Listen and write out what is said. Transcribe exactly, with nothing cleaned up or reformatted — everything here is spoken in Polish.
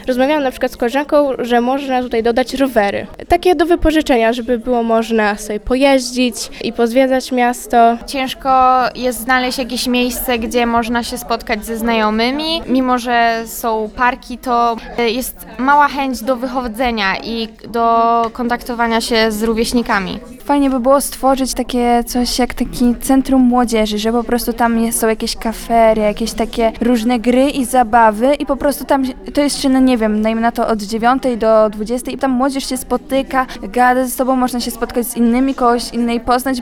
Rozmawiałam na przykład z koleżanką, że można tutaj dodać rowery. Takie do wypożyczenia, żeby było można sobie pojeździć i pozwiedzać miasto. Ciężko jest znaleźć jakieś miejsce, gdzie można się spotkać ze znajomymi. Mimo że są parki, to jest mała chęć do wychodzenia i do kontaktowania się z rówieśnikami. Fajnie by było stworzyć takie coś jak taki centrum młodzieży, że po prostu tam jest, są jakieś kafery, jakieś takie różne gry i zabawy i po prostu tam to jest czynne, nie wiem, dajmy na to od dziewiątej do dwudziestej i tam młodzież się spotyka, gada ze sobą, można się spotkać z innymi, kogoś innej poznać.